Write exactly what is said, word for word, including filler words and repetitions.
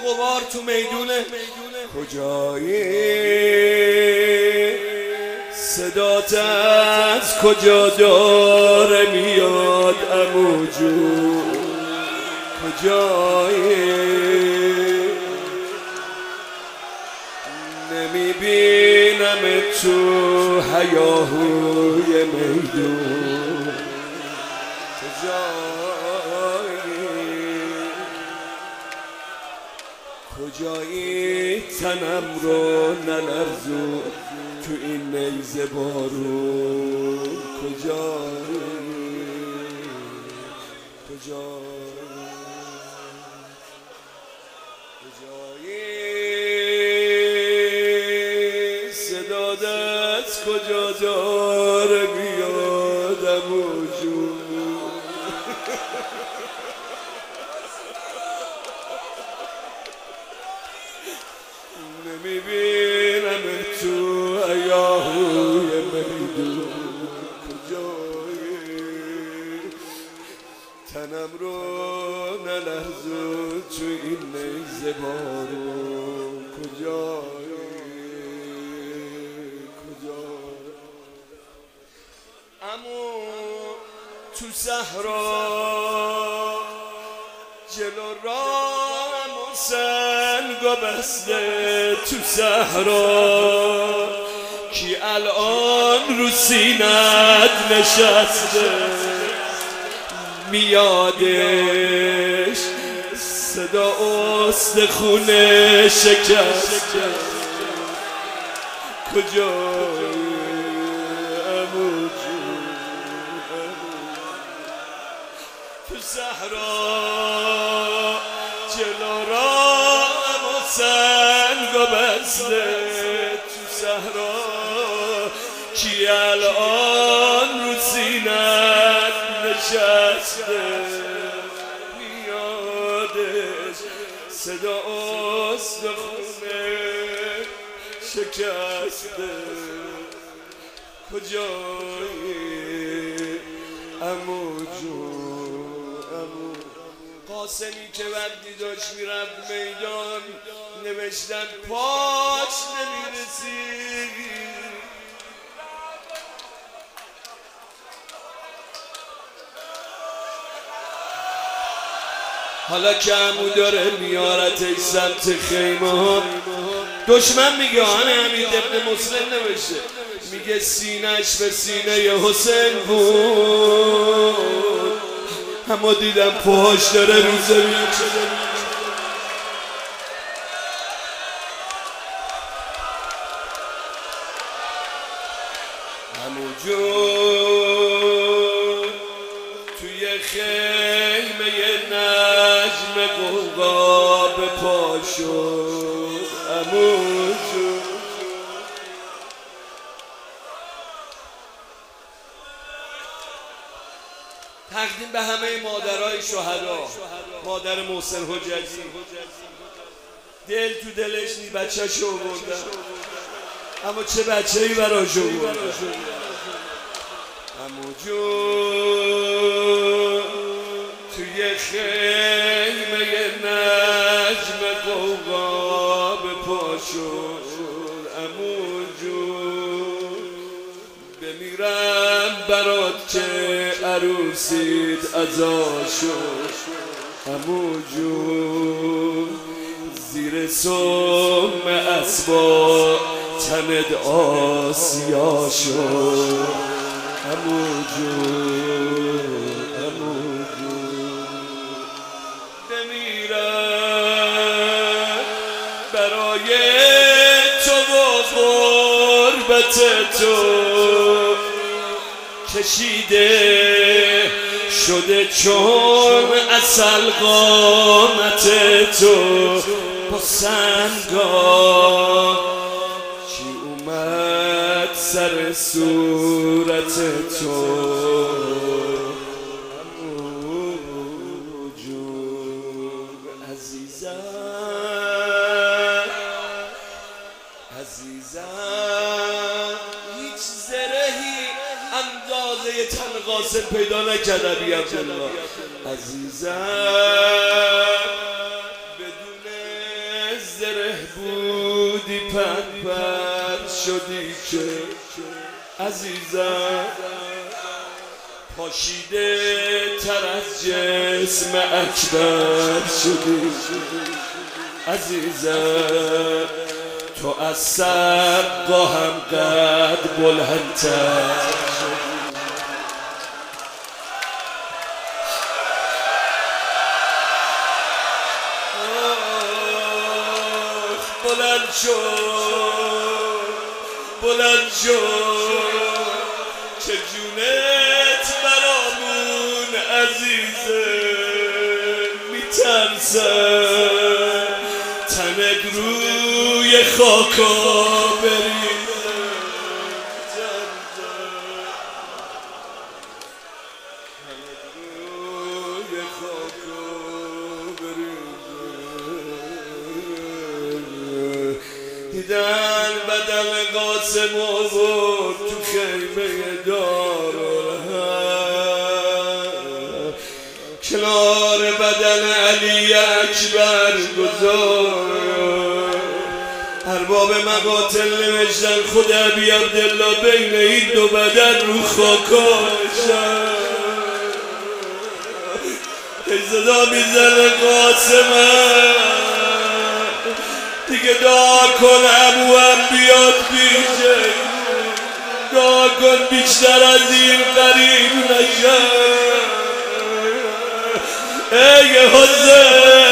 غبار تو میدونه کجایی صدات از کجا داره میاد عمو جون کجایی نمیبینم تو هیاهوی میدون کجایی کجایی تنم رو نلرزون تو این نیزه بارون کجایی کجایی کجایی صدادت کجا داره بیادم و جون نمیبینم تو ایاهوی میدون کجایی تنم رو نلرزون تو این نیزه بارون کجایی کجایی امو تو صحرا جلو رام و سنگ بسته تو صحرا کی الان رو سینت نشسته میادش صدا استخونه شکسته کجایی عمو جون تو صحرا جلو رام و سنگ بسته تو صحرا کی الان رو سینت نشسته میادش صدا استخونه شکسته کجایی عمو جون عمو قاسمی که وقتی داشت میرفت میدان نوشتن پاش نمیرسی حالا که عمو داره میارتش سمت خیمه ها دشمن میگه آن حمید ابن مسلم نوشته میگه سینش به سینه حسین بود اما دیدم پاهاش داره رو زمین عمو جون توی خیمه نجم غوغا به پا شد عمو جون تقدیم به همه مادرای شهدا مادر محسن حجتی دل تو دلش نی بچه‌ش رو آوردن اما چه بچه‌ای براش آوردن عمو جون توی خیمه نجم غوغا به پا شد عمو جون بمیرم برات که عروسید عزا شد عمو جون زیر سم اسبا تنت آسیا شد عمو جون عمو جون بمیرم برای تو و غربت تو کشیده شده چون عسل قامت تو با سنگا چی اومد سر صورت تو عمو جون عزیزم عزیزم هیچ زرهی اندازه تن قاسم پیدا نکرد ابی عبدالله عزیزم بدون بودی پد پد شدی که عزیزم پاشیده تر از جسم اکبر شدی عزیزم تو از سر هم قد بلندتر بلند شد بلند شد چه جونت برامون عزیزه میترسم تنت روی خاکا بریزه تنت روی خاکا بریزه دیدن بدن قاسم آورد تو خیمه دارالهم کنار بدن علی اکبر گذار ارباب مقاتل نوشتن خود ابی عبدالله بین این دو بدن رو خاکاشن صدا میزنه قاسمم دیگه دعا کن ابو هم بیاد بیشه دعا کن بیشتر از این قریب نشه ای حسین